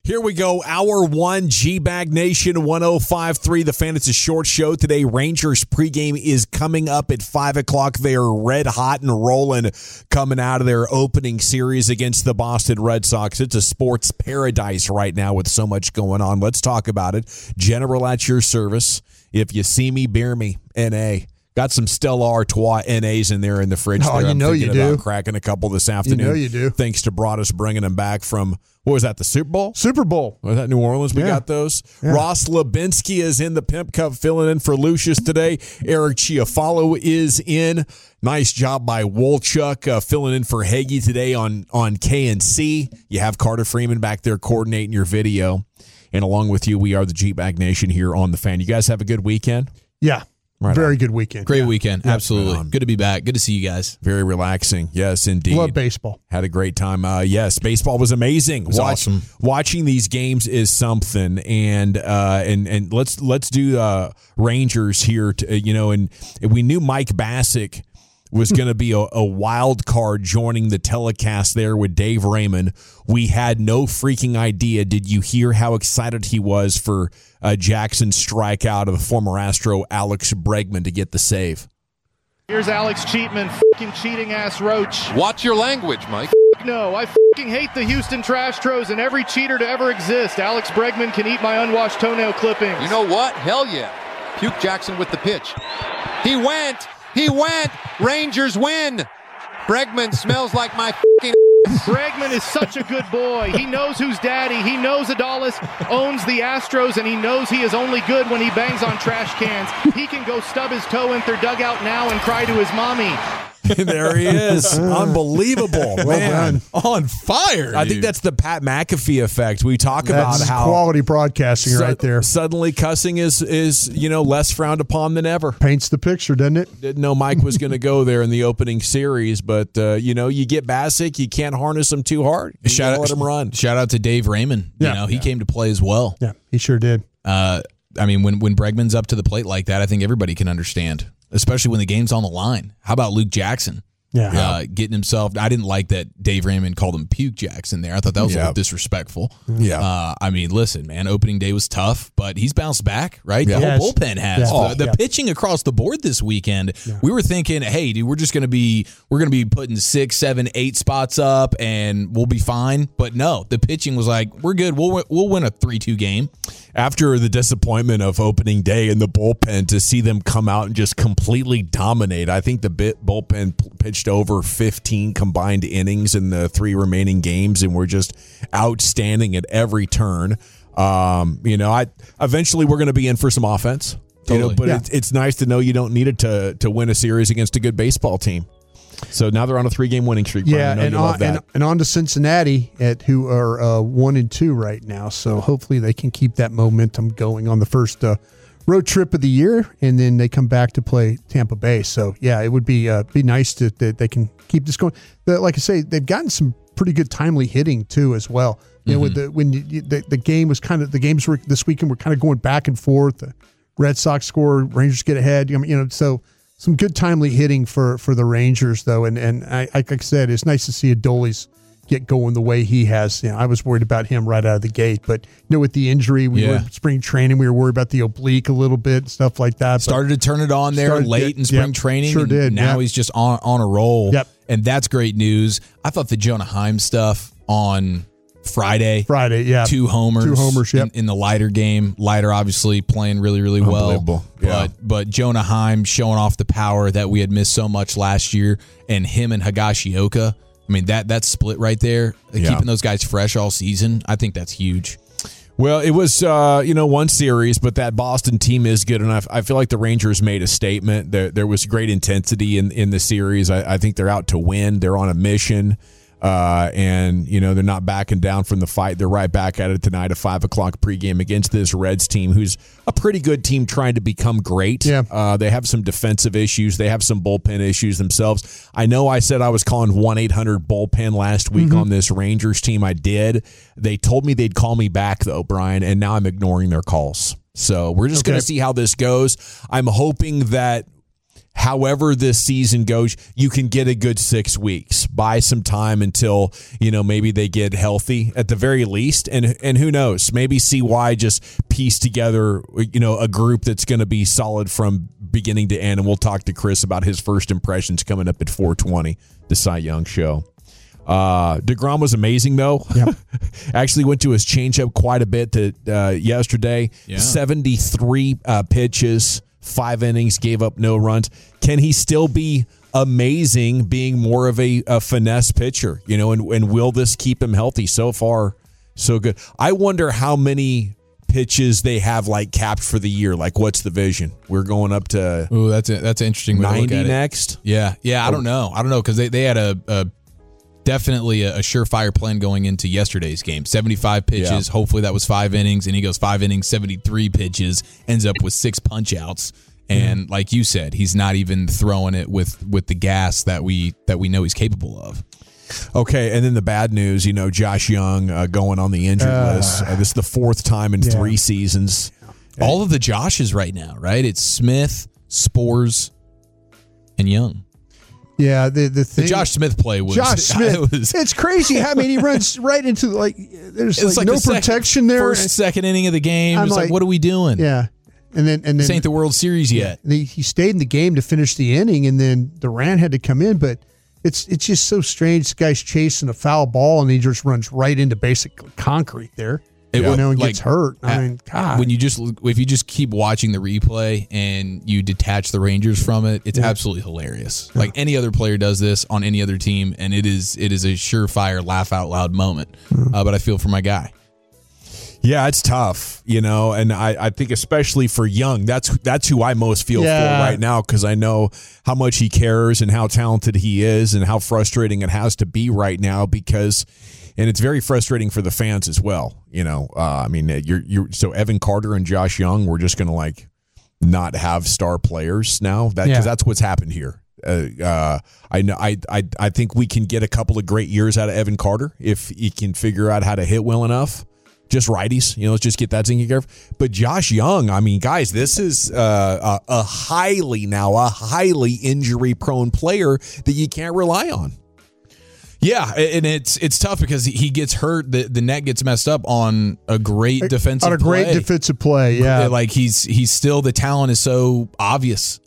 Here we go. Hour one, G-Bag Nation 105.3. The Fan. It's a short show today. Rangers pregame is coming up at 5 o'clock. They are red hot and rolling coming out of their opening series against the Boston Red Sox. It's a sports paradise right now with so much going on. Let's talk about it. General at your service. If you see me, beer me. N.A. Got some Stella Artois NAs in there in the fridge. Oh, there. you know you do. About cracking a couple this afternoon. You know you do. Thanks to Broadus bringing them back from, what was that, the Super Bowl? Super Bowl. Was that New Orleans? We Yeah. got those. Yeah. Ross Lubinsky is in the Pimp Cup filling in for Lucius today. Eric Chiafalo is in. Nice job by Wolchuk filling in for Hagee today on KNC. You have Carter Freeman back there coordinating your video. And along with you, we are the G-Bag Nation here on The Fan. You guys have a good weekend? Yeah. Right Very on. good weekend. Great weekend. Yeah. Absolutely. Right on. Good to be back. Good to see you guys. Very relaxing. Yes, indeed. Love baseball. Had a great time. Yes, baseball was amazing. It was awesome. Watching these games is something, and let's do Rangers here. And we knew Mike Bassick was going to be a wild card joining the telecast there with Dave Raymond. We had no freaking idea. Did you hear how excited he was for Jackson's strikeout of the former Astro Alex Bregman to get the save? Here's Alex Cheatman, f***ing cheating-ass roach. Watch your language, Mike. No, I f***ing hate the Houston Trastros and every cheater to ever exist. Alex Bregman can eat my unwashed toenail clippings. You know what? Hell yeah. Puke Jackson with the pitch. He went. Rangers win. Bregman smells like my f***ing Bregman is such a good boy. He knows who's daddy. He knows Adalis owns the Astros, and he knows he is only good when he bangs on trash cans. He can go stub his toe in their dugout now and cry to his mommy. There he is. Unbelievable. Man. On fire. I think that's the Pat McAfee effect. We talk That's about how quality broadcasting right there. Suddenly cussing is less frowned upon than ever. Paints the picture, doesn't it? Didn't know Mike was going to go there in the opening series, but you get Bassick, you can't harness him too hard. You gotta let him run. Shout out to Dave Raymond. Yeah. He came to play as well. Yeah, he sure did. When Bregman's up to the plate like that, I think everybody can understand, especially when the game's on the line. How about Luke Jackson? Yeah. Getting himself. I didn't like that Dave Raymond called him Puke Jackson there. I thought that was a little disrespectful. Yeah. Listen, man, opening day was tough, but he's bounced back, right? Yeah. The Yes. whole bullpen has. Yeah. The pitching across the board this weekend, we were thinking, hey, dude, we're going to be putting 6, 7, 8 spots up and we'll be fine. But no, the pitching was like, we're good. We'll win a 3-2 game. After the disappointment of opening day in the bullpen, to see them come out and just completely dominate. I think the bullpen pitched over 15 combined innings in the 3 remaining games and were just outstanding at every turn. Eventually we're going to be in for some offense. Totally. But it's nice to know you don't need it to win a series against a good baseball team. So now they're on a 3-game winning streak. Yeah, Brian. I know you love that. and on to Cincinnati, who are 1-2 right now. So hopefully they can keep that momentum going on the first road trip of the year, and then they come back to play Tampa Bay. So yeah, it would be nice that they can keep this going. Like I say, they've gotten some pretty good timely hitting too as well. With the game was the games were this weekend were kind of going back and forth. The Red Sox score, Rangers get ahead. So. Some good timely hitting for the Rangers, though, and like I said, it's nice to see Adolis get going the way he has. I was worried about him right out of the gate, but with the injury, we were spring training, we were worried about the oblique a little bit and stuff like that. Started to turn it on there late in spring training. Sure did. Now he's just on a roll. Yep. And that's great news. I thought the Jonah Heim stuff on Friday, 2 homers, yep. in the Leiter game. Leiter obviously playing really, really well. Unbelievable. Yeah. But Jonah Heim showing off the power that we had missed so much last year, and him and Higashioka. I mean, that split right there, keeping those guys fresh all season, I think that's huge. Well, it was, one series, but that Boston team is good enough. I feel like the Rangers made a statement. There was great intensity in the series. I think they're out to win. They're on a mission. They're not backing down from the fight. They're right back at it tonight, a 5 o'clock pregame against this Reds team, who's a pretty good team trying to become great. Yeah. They have some defensive issues. They have some bullpen issues themselves. I know I said I was calling 1-800-BULLPEN last week on this Rangers team. I did. They told me they'd call me back, though, Brian, and now I'm ignoring their calls. So we're just going to see how this goes. I'm hoping that however this season goes, you can get a good 6 weeks. Buy some time until, maybe they get healthy at the very least. And who knows, maybe CY just piece together, a group that's going to be solid from beginning to end. And we'll talk to Chris about his first impressions coming up at 4:20, the Cy Young Show. DeGrom was amazing, though. Yep. Actually went to his changeup quite a bit yesterday. Yeah. 73 pitches, 5 innings, gave up no runs. Can he still be amazing being more of a finesse pitcher? And will this keep him healthy? So far, so good. I wonder how many pitches they have capped for the year. What's the vision? We're going up to that's an interesting 90 next. Yeah. I don't know because they had a definitely a surefire plan going into yesterday's game. 75 pitches. Yeah. Hopefully that was 5 innings, and he goes 5 innings, 73 pitches, ends up with 6 punch outs. And like you said, he's not even throwing it with the gas that we know he's capable of. Okay, and then the bad news, Josh Young going on the injured list. This is the 4th time in 3 seasons. All of the Joshes right now, right? It's Smith, Spores, and Young. Yeah, the Josh Smith play was Josh Smith. It's crazy. I mean, he runs right into there's no protection there. Second inning of the game. It's what are we doing? Yeah, and then this ain't the World Series yet. He stayed in the game to finish the inning, and then Durant had to come in. But it's just so strange. This guy's chasing a foul ball, and he just runs right into basically concrete there. And gets hurt. I mean, God. If you just keep watching the replay and you detach the Rangers from it, it's absolutely hilarious. Yeah. Any other player does this on any other team, and it is a surefire laugh out loud moment. But I feel for my guy. Yeah, it's tough, and I think especially for Young, that's who I most feel for right now, because I know how much he cares and how talented he is and how frustrating it has to be right now and it's very frustrating for the fans as well. So Evan Carter and Josh Young, we're just going to not have star players now, because that's what's happened here. I think we can get a couple of great years out of Evan Carter if he can figure out how to hit well enough. Just righties, let's just get that taken care of. But Josh Young, I mean, guys, this is a highly injury-prone player that you can't rely on. Yeah, and it's tough because he gets hurt. The net gets messed up on a great defensive play. Yeah, he's still, the talent is so obvious,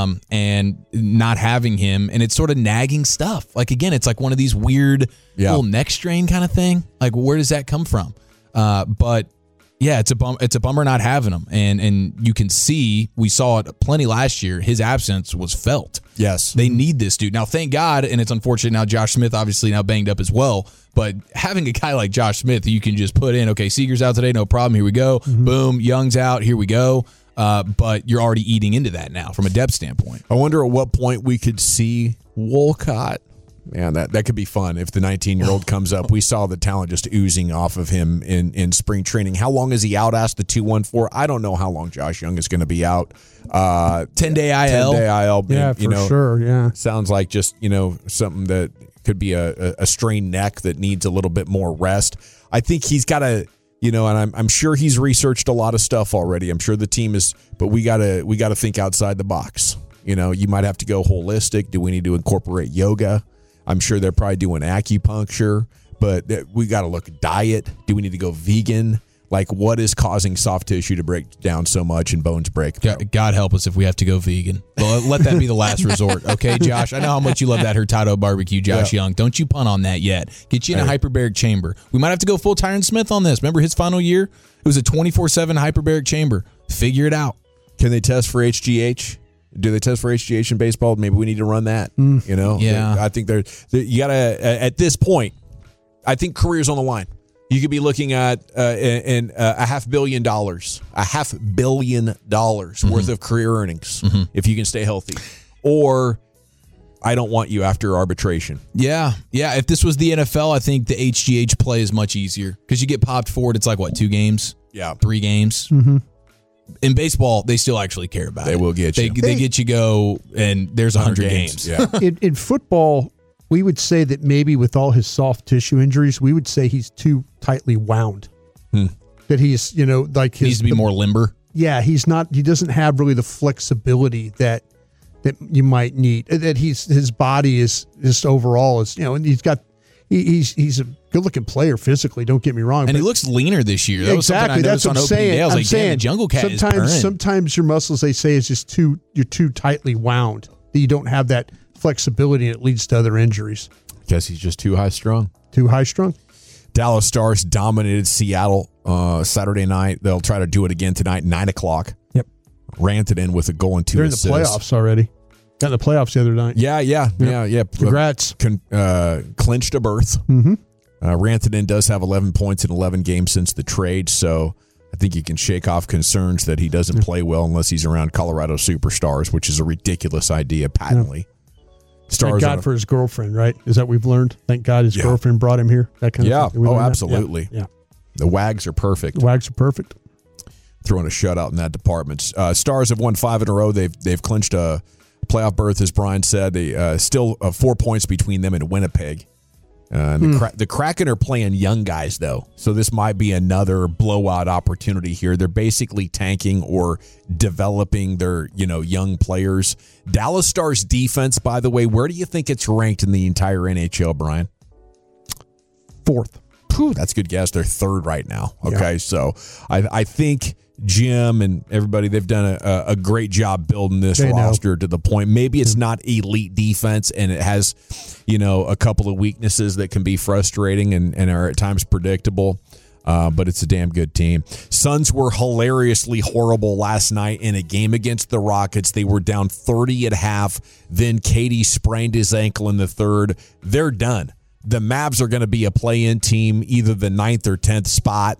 and not having him, and it's sort of nagging stuff. Again, it's one of these weird little neck strain kind of thing. Where does that come from? But yeah, it's a bummer not having him, and you can see, we saw it plenty last year. His absence was felt. Yes, they need this dude now. Thank God, and it's unfortunate now. Josh Smith obviously now banged up as well. But having a guy like Josh Smith, you can just put in, okay, Seager's out today, no problem. Here we go. Mm-hmm. Boom, Young's out. Here we go. But you're already eating into that now from a depth standpoint. I wonder at what point we could see Wolcott. Man, that could be fun if the 19-year-old comes up. We saw the talent just oozing off of him in spring training. How long is he out? Asked the 214. I don't know how long Josh Young is going to be out. 10-day IL. 10-day IL. Yeah, for sure. Yeah. Sounds like just, something that could be a strained neck that needs a little bit more rest. I think he's got to, and I'm sure he's researched a lot of stuff already. I'm sure the team is, but we got to think outside the box. You might have to go holistic. Do we need to incorporate yoga? I'm sure they're probably doing acupuncture, but we got to look at diet. Do we need to go vegan? What is causing soft tissue to break down so much and bones break? God help us if we have to go vegan. Well, let that be the last resort. Okay, Josh? I know how much you love that Hurtado barbecue, Josh Young. Don't you punt on that yet. Get you in a hyperbaric chamber. We might have to go full Tyron Smith on this. Remember his final year? It was a 24/7 hyperbaric chamber. Figure it out. Can they test for HGH? Do they test for HGH in baseball? Maybe we need to run that. Yeah. I think you got to, at this point, I think career's on the line. You could be looking at $500 million, $500 million worth of career earnings if you can stay healthy. Or I don't want you after arbitration. Yeah. If this was the NFL, I think the HGH play is much easier because you get popped forward. It's 2 games? Yeah. 3 games? Mm-hmm. In baseball, they still actually care about it. They will get you. They get you go, and there's 100 games. Yeah. In football, we would say that maybe with all his soft tissue injuries, we would say he's too tightly wound. That he's, he needs to be more limber. Yeah, he's not. He doesn't have really the flexibility that that you might need. That his body is just overall is, and he's a good looking player physically. Don't get me wrong, and he looks leaner this year. That exactly. Was something I noticed That's what I'm saying. day. I was I'm like, saying damn, Jungle Cat is burning. Sometimes your muscles, they say, is just you're too tightly wound. That you don't have that flexibility, and it leads to other injuries. Guess he's just too high strung. Too high strung. Dallas Stars dominated Seattle Saturday night. They'll try to do it again tonight, 9:00. Yep. Rantanen with a goal and 2 They're assists. in the playoffs already. Got in the playoffs the other night. Yeah. Congrats. Clinched a berth. Mm-hmm. Rantanen does have 11 points in 11 games since the trade, so I think you can shake off concerns that he doesn't play well unless he's around Colorado superstars, which is a ridiculous idea patently. Thank God for his girlfriend, right? Is that we've learned? Thank God his girlfriend brought him here. That kind of thing. Absolutely. Yeah. The Wags are perfect. The Wags are perfect. Throwing a shutout in that department. Stars have won 5 in a row. They've clinched a playoff berth, as Brian said. They still 4 points between them and Winnipeg. The Kraken are playing young guys, though, so this might be another blowout opportunity here. They're basically tanking or developing their young players. Dallas Stars defense, by the way, where do you think it's ranked in the entire NHL, Brian? 4th. That's a good guess. They're 3rd right now. Okay, so I think Jim and everybody, they've done a great job building this roster to the point. Maybe it's not elite defense and it has, a couple of weaknesses that can be frustrating and are at times predictable. But it's a damn good team. Suns were hilariously horrible last night in a game against the Rockets. They were down 30 at half. Then Katie sprained his ankle in the third. They're done. The Mavs are going to be a play-in team, either the 9th or 10th spot.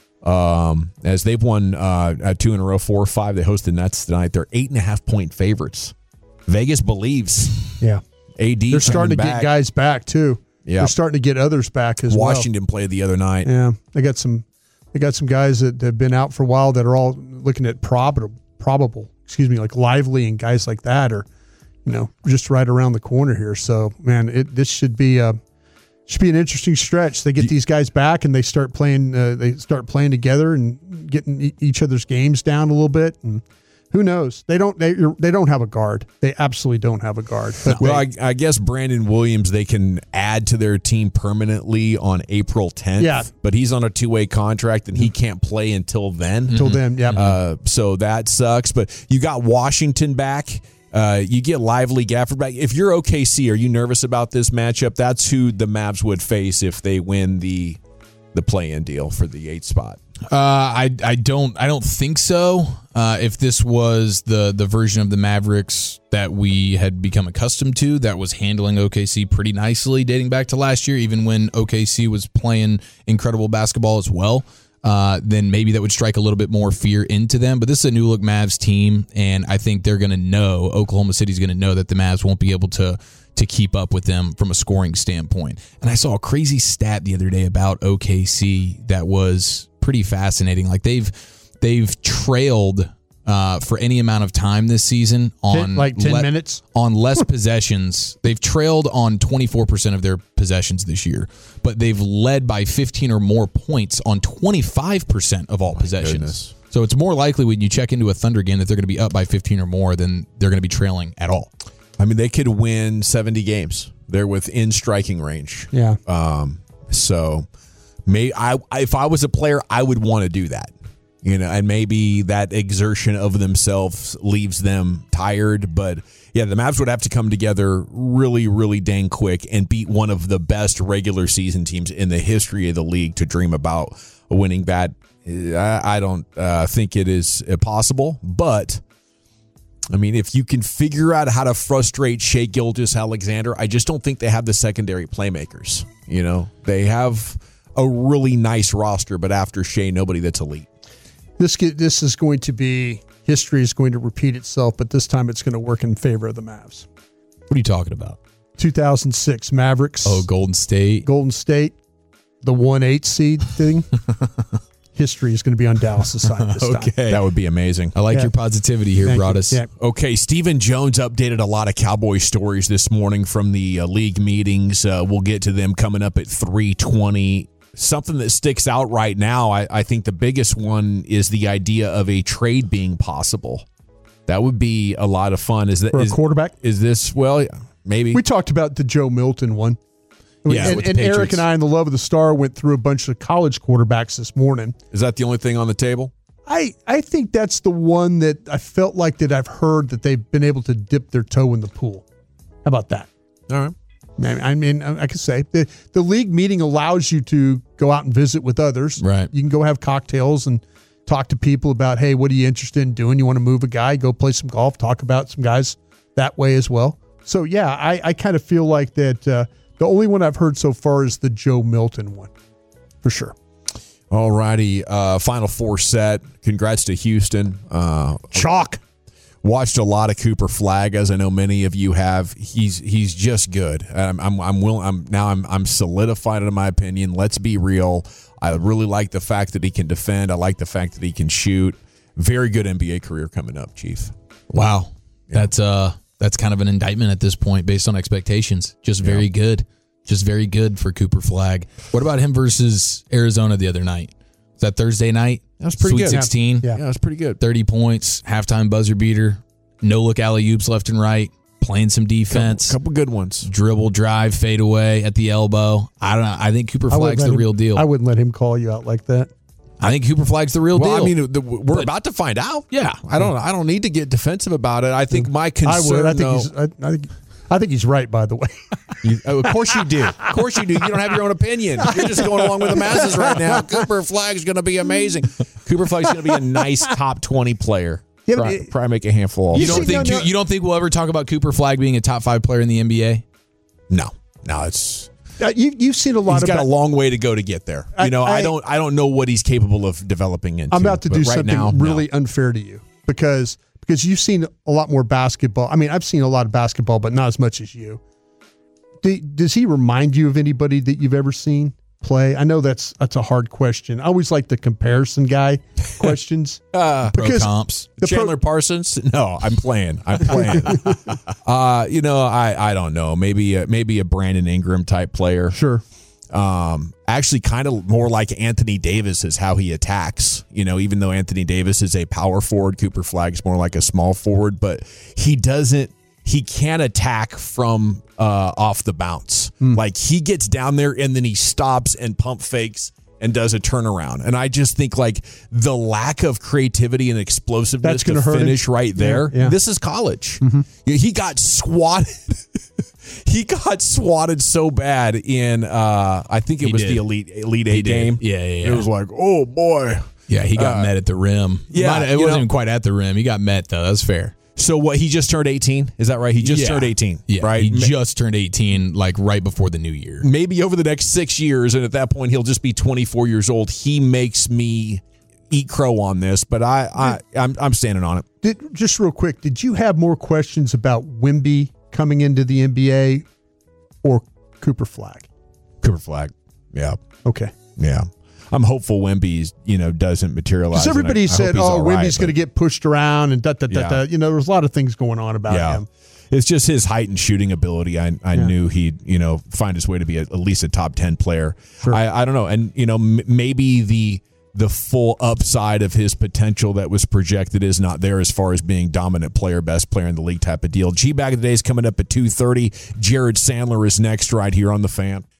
As they've won 2 in a row, 4 or 5. They host the Nets tonight. They're 8.5-point favorites. Vegas believes. Yeah. AD. They're starting to get guys back too. Yeah. They're starting to get others back as Washington played the other night. Yeah. They got some guys that have been out for a while that are all looking at probable, like Lively and guys like that are, just right around the corner here. So, man, this should be an interesting stretch. They get these guys back and they start playing. They start playing together and getting each other's games down a little bit. And who knows? They don't have a guard. They absolutely don't have a guard. But I guess Brandon Williams, they can add to their team permanently on April 10th. Yeah. But he's on a 2-way contract and he can't play until then. Yeah. So that sucks. But you got Washington back. You get Lively, Gafford back. If you're OKC, are you nervous about this matchup? That's who the Mavs would face if they win the play-in deal for the 8th spot. I don't think so. If this was the version of the Mavericks that we had become accustomed to, that was handling OKC pretty nicely dating back to last year, even when OKC was playing incredible basketball as well, then maybe that would strike a little bit more fear into them. But this is a new look Mavs team, and I think they're going to know, Oklahoma City's going to know that the Mavs won't be able to keep up with them from a scoring standpoint. And I saw a crazy stat the other day about OKC that was pretty fascinating. Like they've trailed for any amount of time this season on 10 minutes on less possessions. They've trailed on 24% of their possessions this year, but they've led by 15 or more points on 25% of all possessions. Goodness. So it's more likely when you check into a Thunder game that they're going to be up by 15 or more than they're going to be trailing at all. I mean, they could win 70 games. They're within striking range. Yeah. So if I was a player, I would want to do that. And maybe that exertion of themselves leaves them tired. But, yeah, the Mavs would have to come together really, really dang quick and beat one of the best regular season teams in the history of the league to dream about winning that. I don't think it is possible. But, I mean, if you can figure out how to frustrate Shai Gilgeous-Alexander, I just don't think they have the secondary playmakers. They have a really nice roster, but after Shai, nobody that's elite. This is going to be, history is going to repeat itself, but this time it's going to work in favor of the Mavs. What are you talking about? 2006 Mavericks. Oh, Golden State, the 1-8 seed thing. History is going to be on Dallas' side this time. Okay. That would be amazing. I like your positivity here, Broadus. Yeah. Okay, Stephen Jones updated a lot of Cowboy stories this morning from the league meetings. We'll get to them coming up at 3:20. Something that sticks out right now, I think the biggest one is the idea of a trade being possible. That would be a lot of fun. Is that For a quarterback? Is this, well, maybe. We talked about the Joe Milton one. Yeah, and with the Eric Patriots. and I in the Love of the Star went through a bunch of college quarterbacks this morning. Is that the only thing on the table? I think that's the one that I felt like that I've heard that they've been able to dip their toe in the pool. How about that? All right. I mean, I could say the league meeting allows you to go out and visit with others. Right. You can go have cocktails and talk to people about, hey, what are you interested in doing? You want to move a guy? Go play some golf. Talk about some guys that way as well. So, yeah, I kind of feel like that the only one I've heard so far is the Joe Milton one, for sure. All righty. Final four set. Congrats to Houston. Chalk. Watched a lot of Cooper Flagg, as I know many of you have. He's just good. I'm solidified in my opinion. Let's be real. I really like the fact that he can defend. I like the fact that he can shoot. Very good NBA career coming up, Chief. Wow. That's kind of an indictment at this point based on expectations. Just very good. Just very good for Cooper Flagg. What about him versus Arizona the other night? Was that Thursday night? That was pretty Sweet good. 16. Yeah. Yeah, that's pretty good. 30 points, halftime buzzer beater, no look alley-oops left and right, playing some defense, Couple good ones. dribble, drive, fade away at the elbow. I don't know. I think Cooper I wouldn't Flagg's let the him- real deal. I wouldn't let him call you out like that. I think Cooper Flagg's the real Well, deal. I mean, we're about to find out. Yeah. I don't need to get defensive about it. I think my I concern, would. I think though, I think he's right, by the way. of course you do. Of course you do. You don't have your own opinion. You're just going along with the masses right now. Cooper Flagg's going to be amazing. Cooper Flagg's going to be a nice top 20 player. Yeah, Probably make a handful. you Also. don't think you don't think we'll ever talk about Cooper Flagg being a top 5 player in the NBA? No, it's. You've seen a lot He's of. got a long way to go to get there. I don't know what he's capable of developing into. I'm about to but do right something now, no. really unfair to you because you've seen a lot more basketball. I mean, I've seen a lot of basketball, but not as much as you. Does he remind you of anybody that you've ever seen play? I know that's a hard question. I always like the comparison guy questions. Pro comps. Chandler Parsons? No, I'm playing. I don't know. Maybe a Brandon Ingram type player. Sure. Actually kind of more like Anthony Davis is how he attacks. Even though Anthony Davis is a power forward, Cooper Flagg's more like a small forward, but he can attack from off the bounce. Like he gets down there and then he stops and pump fakes and does a turnaround. And I just think like the lack of creativity and explosiveness That's gonna to hurt him. finish right there. Yeah. This is college. He got swatted. He got swatted so bad in I think it was did. the Elite Eight game. Yeah. It was like, oh boy. Yeah, he got met at the rim. yeah, it wasn't even quite at the rim. He got met though. That's fair. So what? He just turned 18. Is that right? He just turned 18. Yeah, right. He just turned 18, like right before the new year. Maybe over the next 6 years, and at that point he'll just be 24 years old. He makes me eat crow on this, but I'm standing on it. Just real quick, did you have more questions about Wemby coming into the NBA or Cooper Flagg? Cooper Flagg. Yeah. Okay. Yeah. I'm hopeful Wemby, doesn't materialize. Because everybody and I said, hope he's all right, Wemby's going to get pushed around and Yeah. There was a lot of things going on about him. It's just his height and shooting ability. I knew he'd, find his way to be at least a top 10 player. Sure. I don't know. And, maybe the full upside of his potential that was projected is not there as far as being dominant player, best player in the league type of deal. G-Bag of the Day is coming up at 2:30. Jared Sandler is next right here on The Fan.